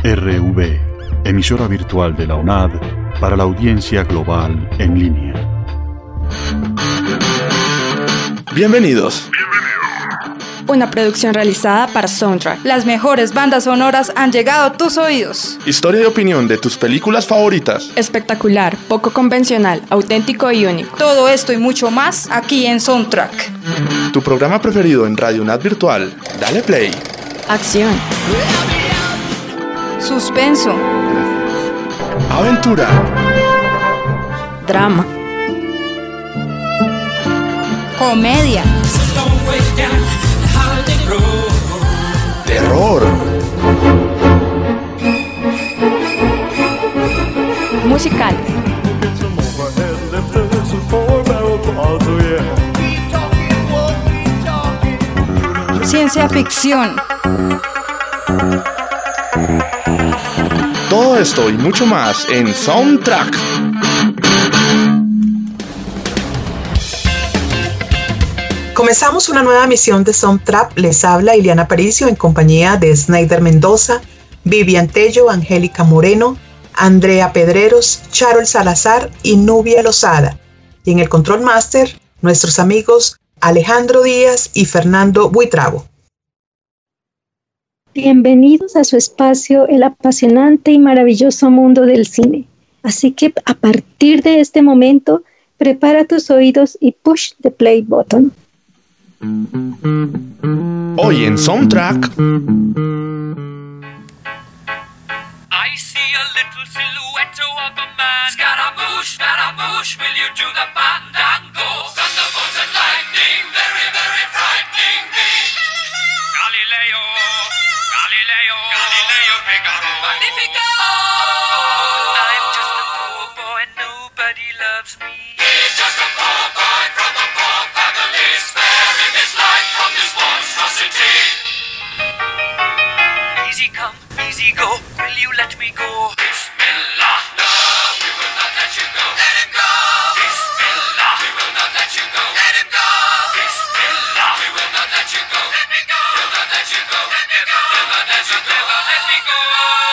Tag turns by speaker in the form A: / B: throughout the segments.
A: RV, emisora virtual de la UNAD para la audiencia global en línea.
B: Bienvenidos.
C: Una producción realizada para Soundtrack. Las mejores bandas sonoras han llegado a tus oídos.
B: Historia y opinión de tus películas favoritas.
C: Espectacular, poco convencional, auténtico y único. Todo esto y mucho más aquí en Soundtrack.
B: Tu programa preferido en Radio UNAD Virtual. Dale play.
C: Acción. Suspenso.
B: Aventura.
C: Drama. Comedia.
B: Terror.
C: Musical. Ciencia ficción.
B: Todo esto y mucho más en Soundtrack.
D: Comenzamos una nueva emisión de Soundtrack. Les habla Ileana Aparicio en compañía de Snyder Mendoza, Vivian Tello, Angélica Moreno, Andrea Pedreros, Charol Salazar y Nubia Lozada. Y en el Control Master, nuestros amigos Alejandro Díaz y Fernando Buitrago.
E: Bienvenidos a su espacio, el apasionante y maravilloso mundo del cine. Así que a partir de este momento, prepara tus oídos y push the play button.
B: Hoy en Soundtrack.
F: I see a little silhouette of a man. Scaramouche, Scaramouche, will you do the fandango? Thunderbolts and lightning, very, very frightening me. Galileo, Galileo, Galileo Figaro, Magnifico. I'm just a poor boy, nobody loves me. He's just a poor boy from a poor family, sparing his life from this monstrosity. Easy come, easy go, will you let me go? Bismillah, no, we will not let you go. Let him go. Bismillah, we will not let you go. Let him go. Bismillah, we will not let you go. Let me go. We'll not let you go. Let me go. We'll not let you go. Let me go.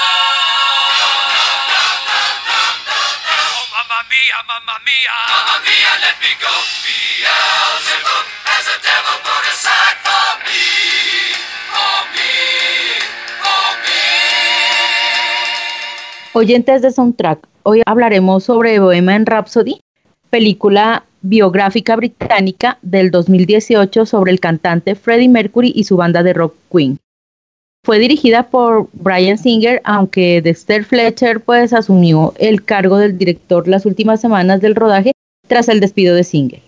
F: Oh, mamma mia, mamma mia. Mamma mia, let me go. Beelzebub has a devil put aside for me. For me. For me.
G: Oyentes de Soundtrack, hoy hablaremos sobre Bohemian Rhapsody, película biográfica británica del 2018 sobre el cantante Freddie Mercury y su banda de rock Queen. Fue dirigida por Bryan Singer, aunque Dexter Fletcher pues asumió el cargo del director las últimas semanas del rodaje tras el despido de Singer.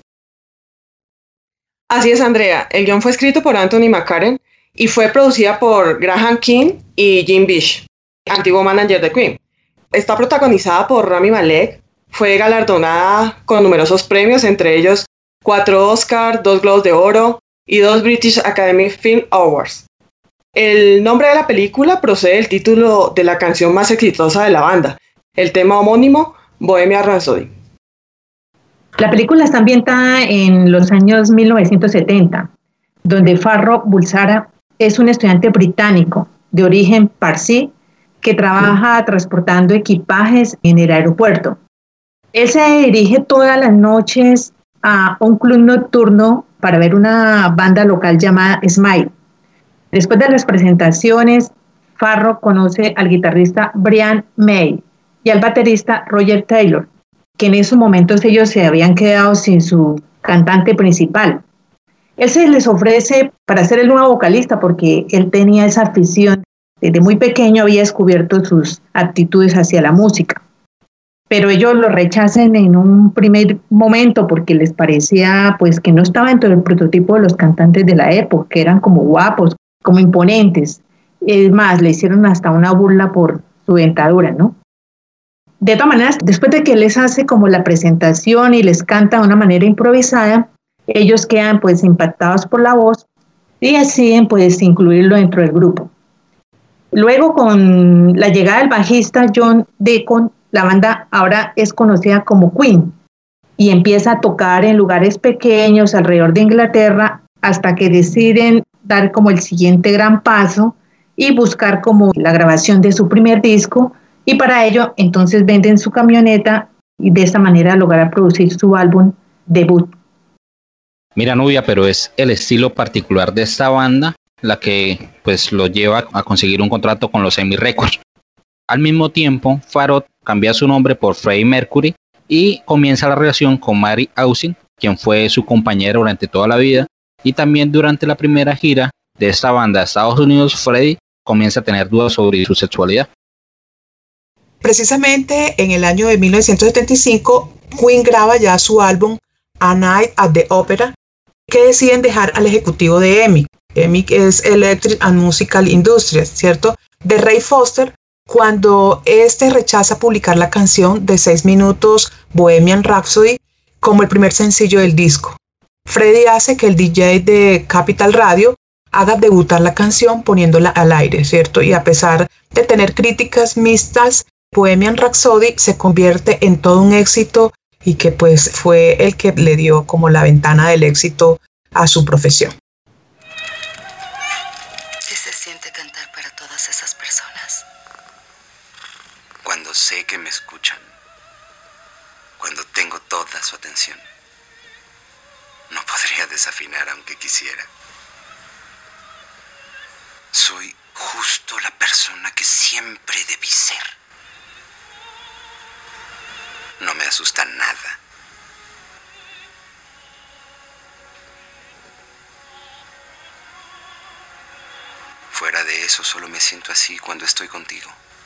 H: Así es, Andrea. El guión fue escrito por Anthony McCarten y fue producida por Graham King y Jim Bish, antiguo manager de Queen. Está protagonizada por Rami Malek, fue galardonada con numerosos premios, entre ellos 4 Oscars, 2 Globos de Oro y 2 British Academy Film Awards. El nombre de la película procede del título de la canción más exitosa de la banda, el tema homónimo Bohemian Rhapsody.
I: La película está ambientada en los años 1970, donde Farrokh Bulsara es un estudiante británico de origen parsi que trabaja transportando equipajes en el aeropuerto. Él se dirige todas las noches a un club nocturno para ver una banda local llamada Smile. Después de las presentaciones, Farrokh conoce al guitarrista Brian May y al baterista Roger Taylor, que en esos momentos ellos se habían quedado sin su cantante principal. Él se les ofrece para ser el nuevo vocalista porque él tenía esa afición. Desde muy pequeño había descubierto sus aptitudes hacia la música. Pero ellos lo rechazan en un primer momento porque les parecía pues que no estaba dentro del prototipo de los cantantes de la época, que eran como guapos, como imponentes. Es más, le hicieron hasta una burla por su dentadura, ¿no? De todas maneras, después de que les hace como la presentación y les canta de una manera improvisada, ellos quedan pues impactados por la voz y deciden pues incluirlo dentro del grupo. Luego, con la llegada del bajista John Deacon, la banda ahora es conocida como Queen y empieza a tocar en lugares pequeños alrededor de Inglaterra hasta que deciden dar como el siguiente gran paso y buscar como la grabación de su primer disco, y para ello entonces venden su camioneta y de esta manera lograr producir su álbum debut.
J: Mira, Nubia, pero es el estilo particular de esta banda la que pues lo lleva a conseguir un contrato con los EMI Records. Al mismo tiempo, Pharrell cambia su nombre por Freddie Mercury y comienza la relación con Mary Austin, quien fue su compañera durante toda la vida, y también durante la primera gira de esta banda a Estados Unidos, Freddie comienza a tener dudas sobre su sexualidad.
D: Precisamente en el año de 1975, Queen graba ya su álbum A Night at the Opera, que deciden dejar al ejecutivo de EMI. EMI es Electric and Musical Industries, ¿cierto?, de Ray Foster, cuando este rechaza publicar la canción de 6 minutos Bohemian Rhapsody como el primer sencillo del disco. Freddie hace que el DJ de Capital Radio haga debutar la canción poniéndola al aire, ¿cierto? Y a pesar de tener críticas mixtas, Bohemian Rhapsody se convierte en todo un éxito y que pues fue el que le dio como la ventana del éxito a su profesión.
K: ¿Qué se siente cantar para todas esas personas? Cuando sé que me escuchan, cuando tengo toda su atención, no podría desafinar aunque quisiera. Soy justo la persona que siempre debí ser. No me asusta nada. Fuera de eso, solo me siento así cuando estoy contigo.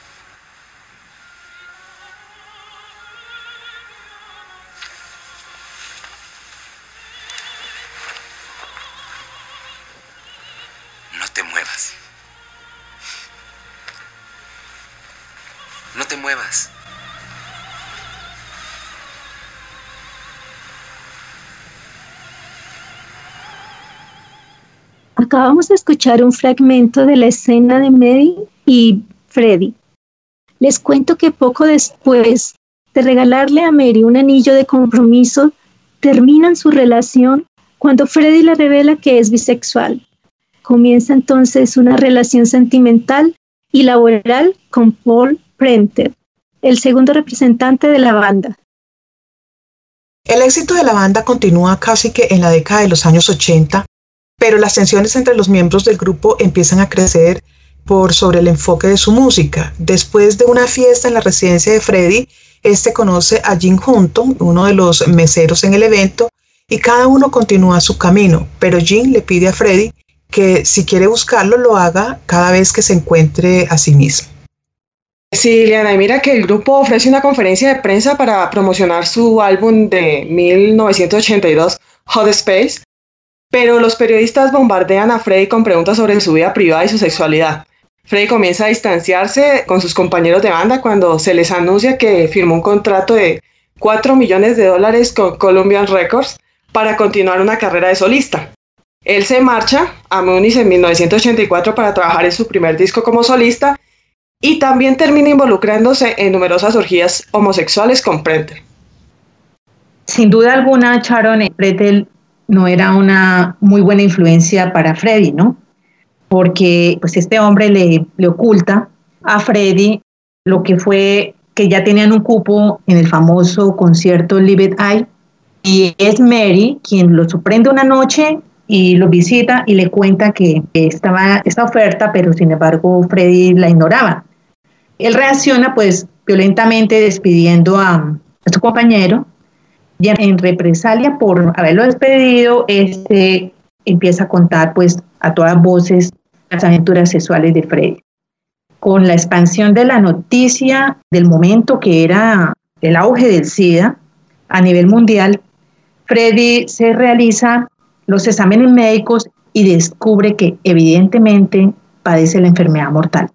K: No te muevas. No te muevas.
E: Acabamos de escuchar un fragmento de la escena de Mary y Freddie. Les cuento que poco después de regalarle a Mary un anillo de compromiso, terminan su relación cuando Freddie le revela que es bisexual. Comienza entonces una relación sentimental y laboral con Paul Prenter, el segundo representante de la banda.
D: El éxito de la banda continúa casi que en la década de los años 80, pero las tensiones entre los miembros del grupo empiezan a crecer por sobre el enfoque de su música. Después de una fiesta en la residencia de Freddie, este conoce a Jim Hutton, uno de los meseros en el evento, y cada uno continúa su camino, pero Jim le pide a Freddie que si quiere buscarlo, lo haga cada vez que se encuentre a sí mismo.
H: Sí, Liana, y mira que el grupo ofrece una conferencia de prensa para promocionar su álbum de 1982, Hot Space, pero los periodistas bombardean a Freddie con preguntas sobre su vida privada y su sexualidad. Freddie comienza a distanciarse con sus compañeros de banda cuando se les anuncia que firmó un contrato de $4 millones con Columbia Records para continuar una carrera de solista. Él se marcha a Múnich en 1984 para trabajar en su primer disco como solista y también termina involucrándose en numerosas orgías homosexuales con Prenter.
I: Sin duda alguna, Sharon, Prenter no era una muy buena influencia para Freddie, ¿no? Porque pues este hombre le oculta a Freddie lo que fue que ya tenían un cupo en el famoso concierto Live It Eye, y es Mary quien lo sorprende una noche y lo visita y le cuenta que estaba esta oferta, pero sin embargo Freddie la ignoraba. Él reacciona pues violentamente despidiendo a su compañero, y en represalia por haberlo despedido, empieza a contar pues a todas voces las aventuras sexuales de Freddie. Con la expansión de la noticia del momento, que era el auge del SIDA a nivel mundial, Freddie se realiza los exámenes médicos y descubre que evidentemente padece la enfermedad mortal.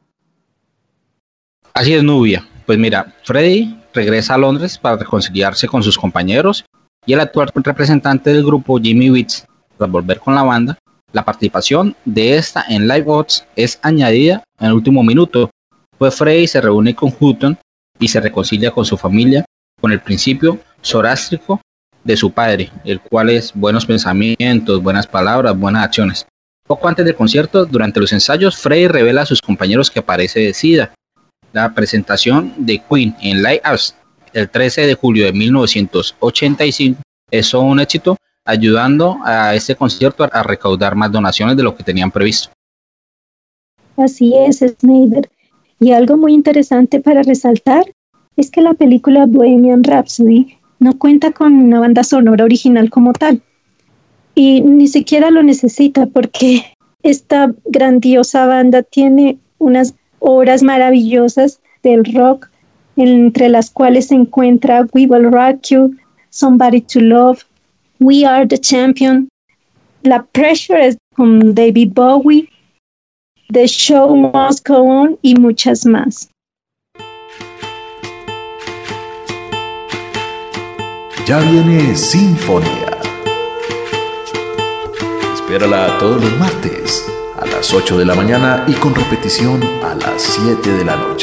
J: Así es, Nubia. Pues mira, Freddie regresa a Londres para reconciliarse con sus compañeros y el actual representante del grupo, Jimmy Witz, tras volver con la banda. La participación de esta en Live Odds es añadida en el último minuto, pues Freddie se reúne con Hutton y se reconcilia con su familia con el principio zorástrico de su padre, el cual es buenos pensamientos, buenas palabras, buenas acciones. Poco antes del concierto, durante los ensayos, Freddie revela a sus compañeros que padece de SIDA. La presentación de Queen en Lighthouse el 13 de julio de 1985 es un éxito, ayudando a este concierto a recaudar más donaciones de lo que tenían previsto.
E: Así es, Snyder. Y algo muy interesante para resaltar es que la película Bohemian Rhapsody no cuenta con una banda sonora original como tal. Y ni siquiera lo necesita porque esta grandiosa banda tiene unas obras maravillosas del rock, entre las cuales se encuentra We Will Rock You, Somebody to Love, We Are the Champion, La Pressure es con David Bowie, The Show Must Go On y muchas más.
L: Ya viene Sinfonía. Espérala todos los martes a las 8 de la mañana y con repetición a las 7 de la noche.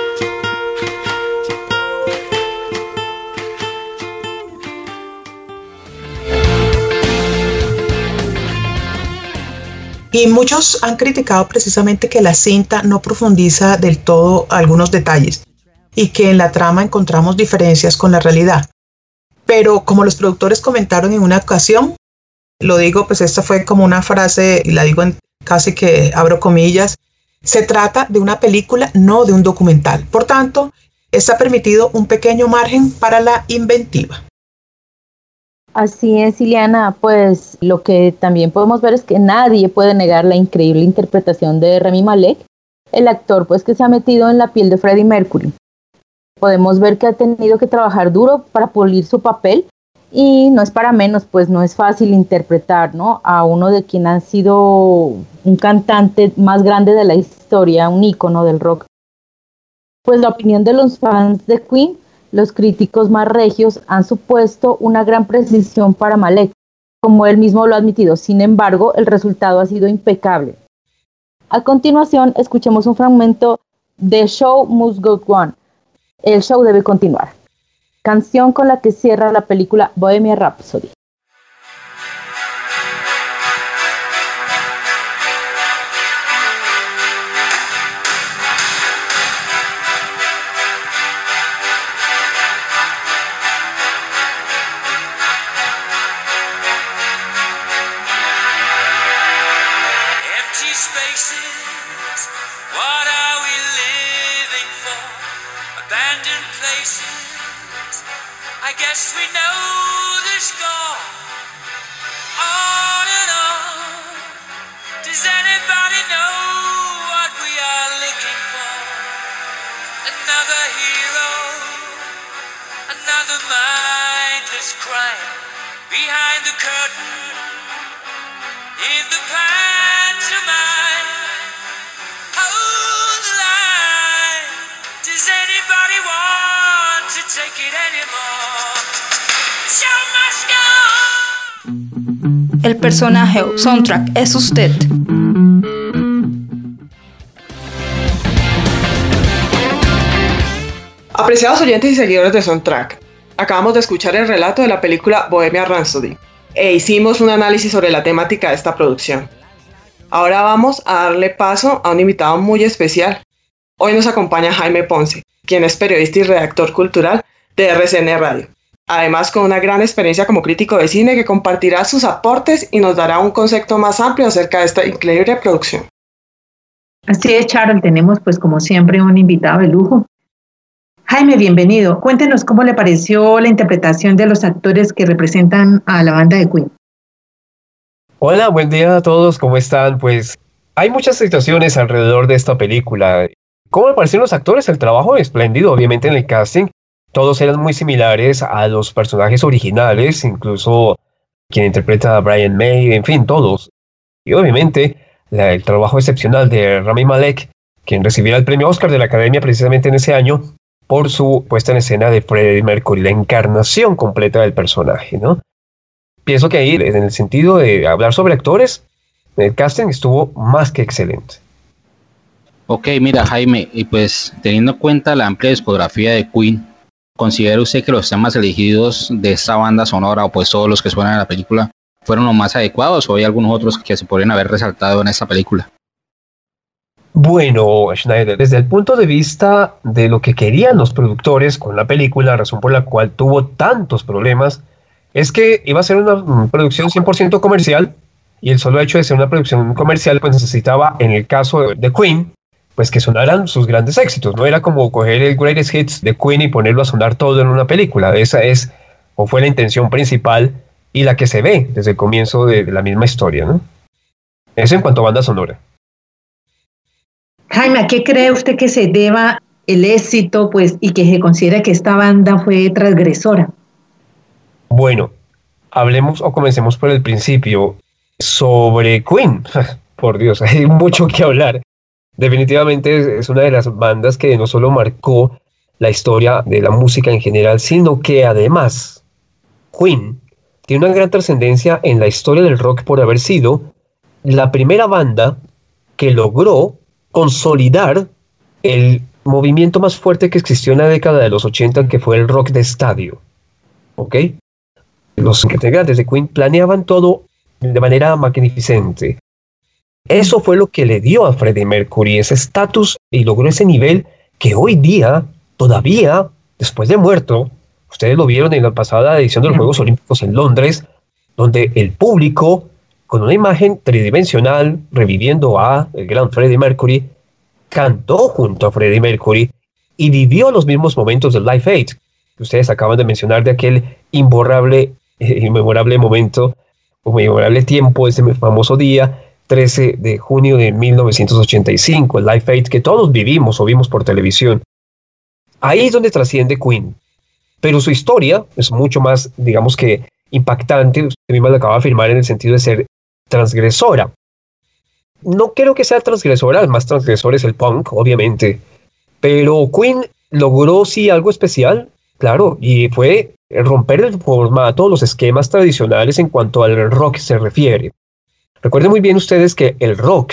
D: Y muchos han criticado precisamente que la cinta no profundiza del todo algunos detalles y que en la trama encontramos diferencias con la realidad. Pero como los productores comentaron en una ocasión, lo digo, pues esta fue como una frase, y la digo en casi que abro comillas, se trata de una película, no de un documental. Por tanto, está permitido un pequeño margen para la inventiva.
G: Así es, Ileana, pues lo que también podemos ver es que nadie puede negar la increíble interpretación de Rami Malek, el actor pues que se ha metido en la piel de Freddie Mercury. Podemos ver que ha tenido que trabajar duro para pulir su papel y no es para menos, pues no es fácil interpretar, ¿no?, a uno de quien ha sido un cantante más grande de la historia, un ícono del rock. Pues la opinión de los fans de Queen, los críticos más regios han supuesto una gran precisión para Malek, como él mismo lo ha admitido. Sin embargo, el resultado ha sido impecable. A continuación, escuchemos un fragmento de Show Must Go On. El show debe continuar. Canción con la que cierra la película Bohemian Rhapsody.
C: El personaje o soundtrack es usted.
H: Apreciados oyentes y seguidores de Soundtrack, acabamos de escuchar el relato de la película Bohemian Rhapsody e hicimos un análisis sobre la temática de esta producción. Ahora vamos a darle paso a un invitado muy especial. Hoy nos acompaña Jaime Ponce, quien es periodista y redactor cultural de RCN Radio. Además, con una gran experiencia como crítico de cine que compartirá sus aportes y nos dará un concepto más amplio acerca de esta increíble producción.
I: Así es, Charol, tenemos pues como siempre un invitado de lujo. Jaime, bienvenido. Cuéntenos cómo le pareció la interpretación de los actores que representan a la banda de Queen.
M: Hola, buen día a todos, ¿cómo están? Pues hay muchas situaciones alrededor de esta película. ¿Cómo me parecieron los actores? El trabajo espléndido, obviamente en el casting. Todos eran muy similares a los personajes originales, incluso quien interpreta a Brian May, en fin, todos. Y obviamente el trabajo excepcional de Rami Malek, quien recibirá el premio Oscar de la Academia precisamente en ese año por su puesta en escena de Freddie Mercury, la encarnación completa del personaje, ¿no? Pienso que ahí, en el sentido de hablar sobre actores, el casting estuvo más que excelente.
J: Ok, mira, Jaime, y pues teniendo en cuenta la amplia discografía de Queen, ¿considera usted que los temas elegidos de esta banda sonora, o pues todos los que suenan en la película, fueron los más adecuados o hay algunos otros que se podrían haber resaltado en esta película?
M: Bueno, Schneider, desde el punto de vista de lo que querían los productores con la película, la razón por la cual tuvo tantos problemas, es que iba a ser una producción 100% comercial, y el solo hecho de ser una producción comercial, pues necesitaba, en el caso de Queen, pues que sonaran sus grandes éxitos. No era como coger el Greatest Hits de Queen y ponerlo a sonar todo en una película. Esa es, o fue la intención principal y la que se ve desde el comienzo de la misma historia, ¿no? Eso en cuanto a banda sonora.
I: Jaime, ¿a qué cree usted que se deba el éxito, pues, y que se considera que esta banda fue transgresora?
M: Bueno, hablemos o comencemos por el principio sobre Queen. Por Dios, hay mucho que hablar. Definitivamente es una de las bandas que no solo marcó la historia de la música en general, sino que además Queen tiene una gran trascendencia en la historia del rock por haber sido la primera banda que logró consolidar el movimiento más fuerte que existió en la década de los 80, que fue el rock de estadio. ¿Ok? Los integrantes de Queen planeaban todo de manera magnificente. Eso fue lo que le dio a Freddie Mercury ese estatus y logró ese nivel que hoy día, todavía, después de muerto, ustedes lo vieron en la pasada edición de los Juegos Olímpicos en Londres, donde el público, con una imagen tridimensional, reviviendo a el gran Freddie Mercury, cantó junto a Freddie Mercury y vivió los mismos momentos del Live Aid, que ustedes acaban de mencionar, de aquel inmemorable momento, o memorable tiempo, ese famoso día, 13 de junio de 1985, el Live Aid que todos vivimos o vimos por televisión. Ahí es donde trasciende Queen. Pero su historia es mucho más, digamos que, impactante. Usted misma lo acaba de afirmar en el sentido de ser transgresora. No creo que sea transgresora, el más transgresor es el punk, obviamente. Pero Queen logró sí algo especial, claro, y fue romper el formato, los esquemas tradicionales en cuanto al rock se refiere. Recuerden muy bien ustedes que el rock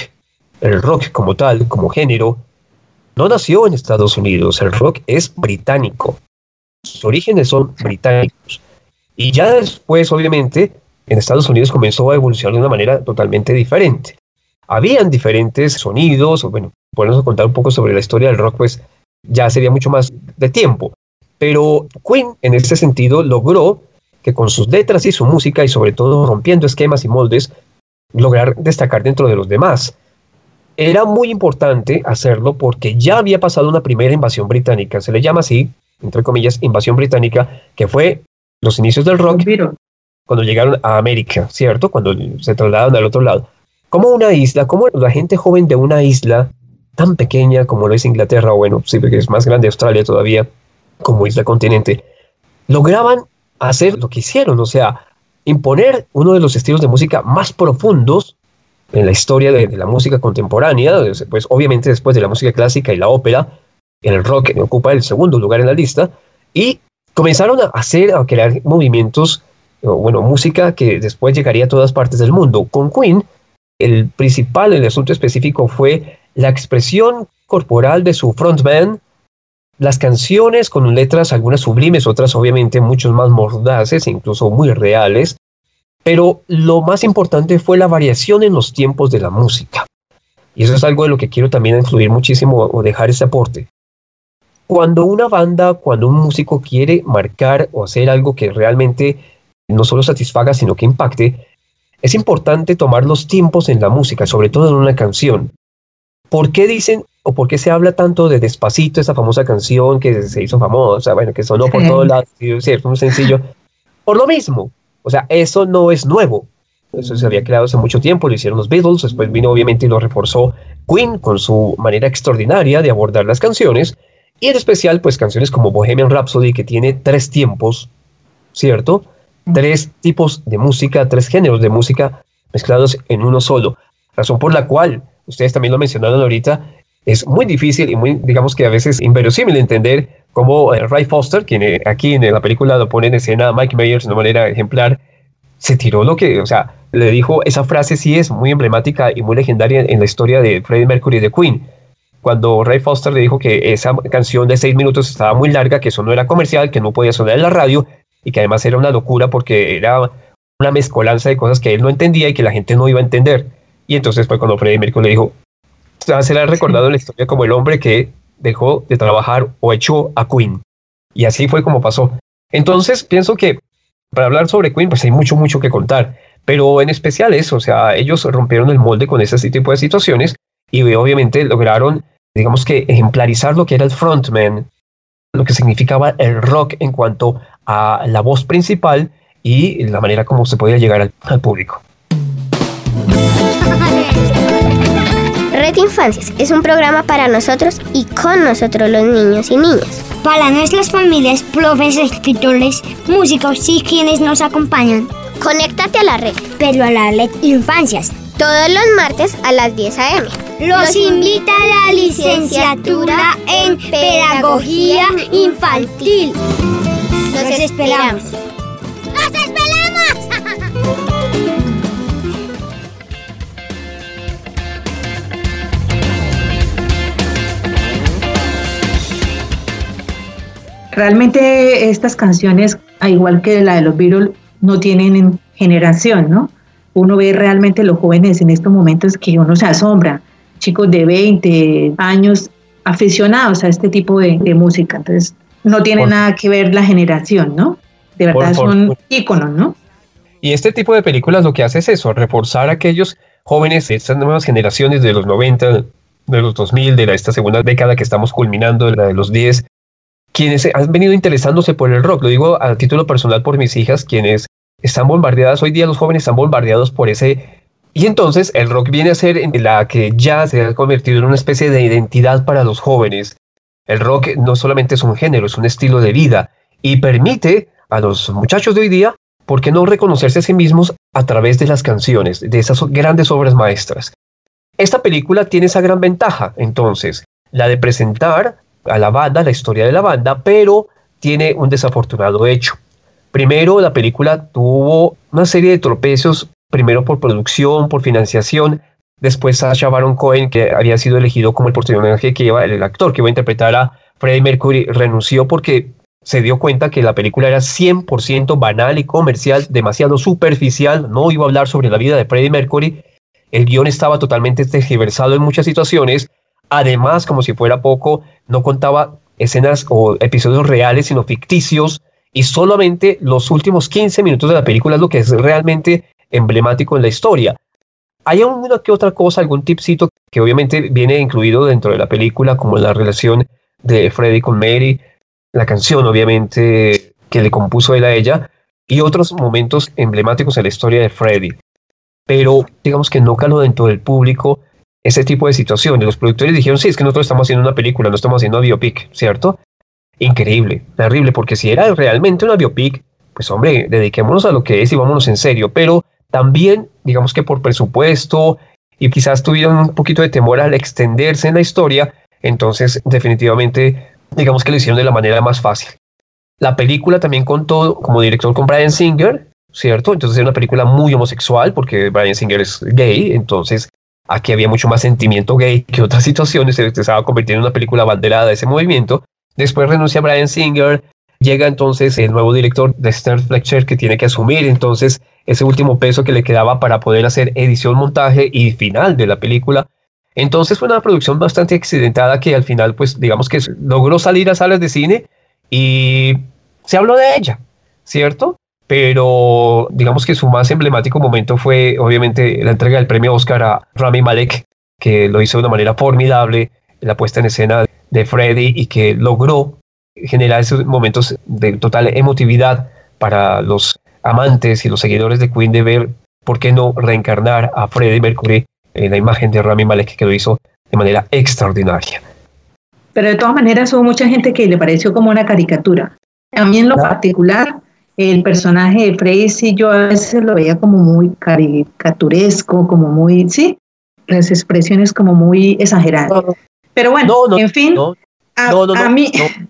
M: como tal, como género, no nació en Estados Unidos. El rock es británico. Sus orígenes son británicos. Y ya después, obviamente, en Estados Unidos comenzó a evolucionar de una manera totalmente diferente. Habían diferentes sonidos, bueno, podemos contar un poco sobre la historia del rock, pues ya sería mucho más de tiempo. Pero Queen, en este sentido, logró que con sus letras y su música, y sobre todo rompiendo esquemas y moldes, lograr destacar dentro de los demás. Era muy importante hacerlo porque ya había pasado una primera invasión británica, se le llama así, entre comillas, invasión británica, que fue los inicios del rock, cuando llegaron a América, ¿cierto? Cuando se trasladaron al otro lado. Como una isla, como la gente joven de una isla tan pequeña como lo es Inglaterra, o bueno, sí, porque es más grande Australia todavía, como isla continente, lograban hacer lo que hicieron, o sea, imponer uno de los estilos de música más profundos en la historia de la música contemporánea, pues obviamente después de la música clásica y la ópera, el rock ocupa el segundo lugar en la lista, y comenzaron a crear movimientos, bueno, música que después llegaría a todas partes del mundo. Con Queen, el asunto específico fue la expresión corporal de su frontman, las canciones con letras, algunas sublimes, otras obviamente muchos más mordaces, incluso muy reales, pero lo más importante fue la variación en los tiempos de la música. Y eso es algo de lo que quiero también influir muchísimo o dejar ese aporte. Cuando una banda, cuando un músico quiere marcar o hacer algo que realmente no solo satisfaga, sino que impacte, es importante tomar los tiempos en la música, sobre todo en una canción. ¿Por qué dicen o por qué se habla tanto de Despacito, esa famosa canción que se hizo famosa, bueno, que sonó por todos lados, es muy sencillo? Por lo mismo, o sea, eso no es nuevo. Eso se había creado hace mucho tiempo, lo hicieron los Beatles, después vino obviamente y lo reforzó Queen con su manera extraordinaria de abordar las canciones, y en especial, pues canciones como Bohemian Rhapsody, que tiene 3 tiempos, ¿cierto? 3 tipos de música, 3 géneros de música mezclados en uno solo. Razón por la cual, ustedes también lo mencionaron ahorita, es muy difícil y muy, digamos que a veces inverosímil entender cómo Ray Foster, quien aquí en la película lo pone en escena Mike Myers de una manera ejemplar, se tiró lo que, o sea, le dijo, esa frase sí es muy emblemática y muy legendaria en la historia de Freddie Mercury y de Queen. Cuando Ray Foster le dijo que esa canción de 6 minutos estaba muy larga, que eso no era comercial, que no podía sonar en la radio, y que además era una locura porque era una mezcolanza de cosas que él no entendía y que la gente no iba a entender. Y entonces fue cuando Freddie Mercury le dijo, se le ha recordado en la historia como el hombre que dejó de trabajar o echó a Queen. Y así fue como pasó. Entonces pienso que para hablar sobre Queen pues hay mucho que contar, pero en especial eso, o sea, ellos rompieron el molde con ese tipo de situaciones y obviamente lograron, digamos que ejemplarizar lo que era el frontman, lo que significaba el rock en cuanto a la voz principal y la manera como se podía llegar al público.
N: Red Infancias es un programa para nosotros y con nosotros los niños y niñas.
O: Para nuestras familias, profes, escritores, músicos y quienes nos acompañan.
N: Conéctate a la red.
O: Pero a la Red Infancias.
N: Todos los martes a las 10 a.m.
O: Los invita a la licenciatura en Pedagogía Infantil.
N: Los esperamos.
O: ¡Los esperamos!
I: Realmente estas canciones, al igual que la de los Beatles, no tienen generación, ¿no? Uno ve realmente los jóvenes en estos momentos que uno se asombra, chicos de 20 años aficionados a este tipo de música, entonces no tiene nada que ver la generación, ¿no? De verdad son íconos, ¿no?
M: Y este tipo de películas lo que hace es eso, reforzar a aquellos jóvenes de estas nuevas generaciones de los 90, de los 2000, de esta segunda década que estamos culminando, la de los 10, quienes han venido interesándose por el rock. Lo digo a título personal por mis hijas, quienes están bombardeadas, hoy día los jóvenes están bombardeados por ese, y entonces el rock viene a ser la que ya se ha convertido en una especie de identidad para los jóvenes. El rock no solamente es un género, es un estilo de vida, y permite a los muchachos de hoy día, ¿por qué no reconocerse a sí mismos a través de las canciones, de esas grandes obras maestras? Esta película tiene esa gran ventaja, entonces, la de presentar a la banda, la historia de la banda, pero tiene un desafortunado hecho. Primero, la película tuvo una serie de tropiezos, primero por producción, por financiación, después Sacha Baron Cohen, que había sido elegido como el personaje que iba, el actor que iba a interpretar a Freddie Mercury, renunció porque se dio cuenta que la película era 100% banal y comercial, demasiado superficial, no iba a hablar sobre la vida de Freddie Mercury, el guión estaba totalmente tergiversado en muchas situaciones. Además, como si fuera poco, no contaba escenas o episodios reales, sino ficticios, y solamente los últimos 15 minutos de la película es lo que es realmente emblemático en la historia. Hay alguna que otra cosa, algún tipcito que obviamente viene incluido dentro de la película, como la relación de Freddie con Mary, la canción obviamente que le compuso él a ella, y otros momentos emblemáticos en la historia de Freddie. Pero digamos que no caló dentro del público ese tipo de situaciones. Los productores dijeron, sí, es que nosotros estamos haciendo una película, no estamos haciendo una biopic, ¿cierto? Increíble, terrible, porque si era realmente una biopic, pues hombre, dediquémonos a lo que es y vámonos en serio, pero también, digamos que por presupuesto, y quizás tuvieron un poquito de temor al extenderse en la historia, entonces definitivamente, digamos que lo hicieron de la manera más fácil. La película también contó como director con Bryan Singer, ¿cierto? Entonces era una película muy homosexual, porque Bryan Singer es gay, entonces aquí había mucho más sentimiento gay que otras situaciones, se estaba convirtiendo en una película abanderada de ese movimiento. Después renuncia Bryan Singer, llega entonces el nuevo director de Stern Fletcher, que tiene que asumir entonces ese último peso que le quedaba para poder hacer edición, montaje y final de la película. Entonces fue una producción bastante accidentada que al final pues digamos que logró salir a salas de cine y se habló de ella, ¿cierto? Pero digamos que su más emblemático momento fue obviamente la entrega del premio Oscar a Rami Malek, que lo hizo de una manera formidable, la puesta en escena de Freddie, y que logró generar esos momentos de total emotividad para los amantes y los seguidores de Queen, de ver por qué no reencarnar a Freddie Mercury en la imagen de Rami Malek, que lo hizo de manera extraordinaria.
I: Pero de todas maneras hubo mucha gente que le pareció como una caricatura. A mí en lo particular, el personaje de Freddie, sí, yo a veces lo veía como muy caricaturesco, como muy, sí, las expresiones como muy exageradas. Pero bueno, en fin, a mí...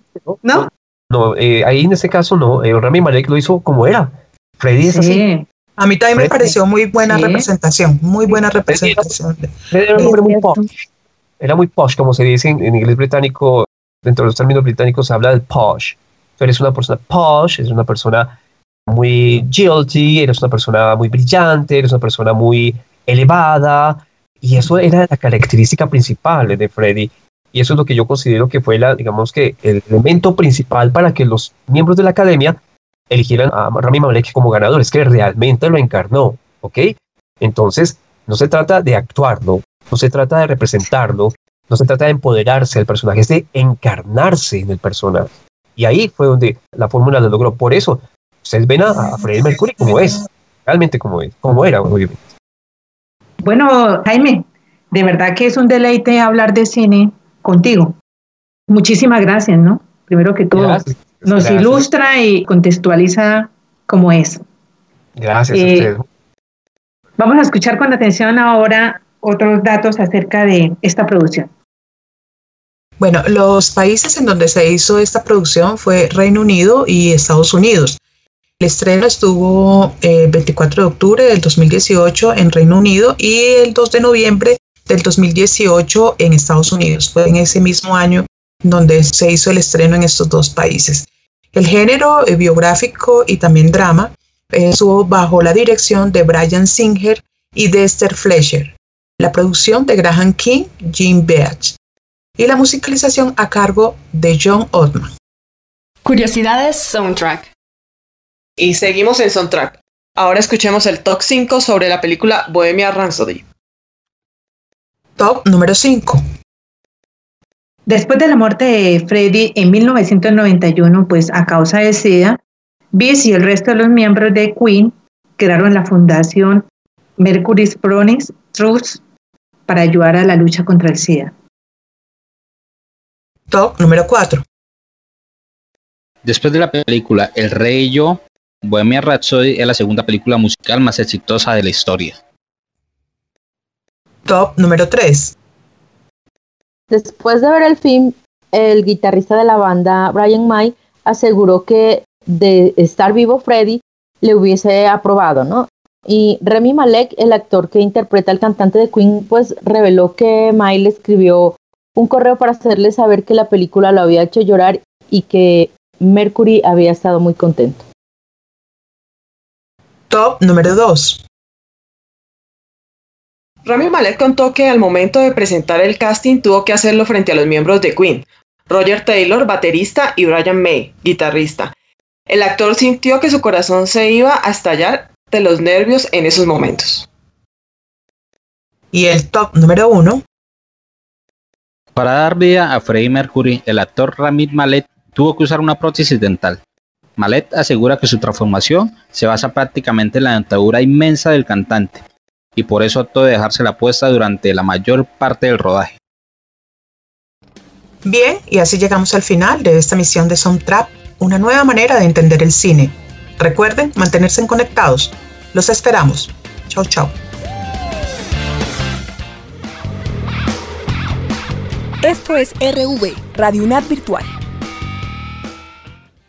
I: No, ahí en ese caso no, Rami Malek lo hizo como era. Freddie es así.
D: A mí también me pareció muy buena representación, muy buena representación.
M: Era un hombre muy posh. Era muy posh, como se dice en inglés británico, dentro de los términos británicos se habla del posh. Tú eres una persona posh, es una persona muy guilty, eres una persona muy brillante, eres una persona muy elevada, y eso era la característica principal de Freddie. Y eso es lo que yo considero que fue digamos que el elemento principal para que los miembros de la academia eligieran a Rami Malek como ganador, es que realmente lo encarnó, ¿ok? Entonces, no se trata de actuarlo, no se trata de representarlo, no se trata de empoderarse del personaje, es de encarnarse en el personaje. Y ahí fue donde la fórmula lo logró. Por eso, ustedes ven a Freddie Mercury como es, realmente como es, como era, obviamente.
I: Bueno, Jaime, de verdad que es un deleite hablar de cine contigo. Muchísimas gracias, ¿no? Primero que todo, nos ilustra y contextualiza cómo es.
M: Gracias a ustedes.
I: Vamos a escuchar con atención ahora otros datos acerca de esta producción.
D: Bueno, los países en donde se hizo esta producción fue Reino Unido y Estados Unidos. El estreno estuvo el 24 de octubre del 2018 en Reino Unido y el 2 de noviembre del 2018 en Estados Unidos. Fue en ese mismo año donde se hizo el estreno en estos dos países. El género biográfico y también drama estuvo bajo la dirección de Bryan Singer y Dexter Fletcher, la producción de Graham King, Jim Beach y la musicalización a cargo de John Ottman.
C: Curiosidades Soundtrack.
H: Y seguimos en Soundtrack. Ahora escuchemos el top 5 sobre la película Bohemian Rhapsody.
D: Top número 5.
I: Después de la muerte de Freddie en 1991, pues a causa de SIDA, Bish y el resto de los miembros de Queen crearon la fundación Mercury's Promise Trust para ayudar a la lucha contra el SIDA.
D: Top número 4.
J: Después de la película El Rey y Yo, Bohemian Rhapsody es la segunda película musical más exitosa de la historia.
D: Top número 3.
G: Después de ver el film, el guitarrista de la banda, Brian May, aseguró que de estar vivo Freddie le hubiese aprobado, ¿no? Y Rami Malek, el actor que interpreta al cantante de Queen, pues reveló que May le escribió un correo para hacerle saber que la película lo había hecho llorar y que Mercury había estado muy contento.
D: Top número 2.
H: Rami Malek contó que al momento de presentar el casting tuvo que hacerlo frente a los miembros de Queen, Roger Taylor, baterista, y Brian May, guitarrista. El actor sintió que su corazón se iba a estallar de los nervios en esos momentos.
D: Y el top número 1.
J: Para dar vida a Freddie Mercury, el actor Rami Malek tuvo que usar una prótesis dental. Malek asegura que su transformación se basa prácticamente en la dentadura inmensa del cantante, y por eso optó de dejársela puesta durante la mayor parte del rodaje.
D: Bien, y así llegamos al final de esta misión de Soundtrack, una nueva manera de entender el cine. Recuerden mantenerse conectados. Los esperamos. Chau, chau.
P: Esto es RV, Radio UNAD Virtual.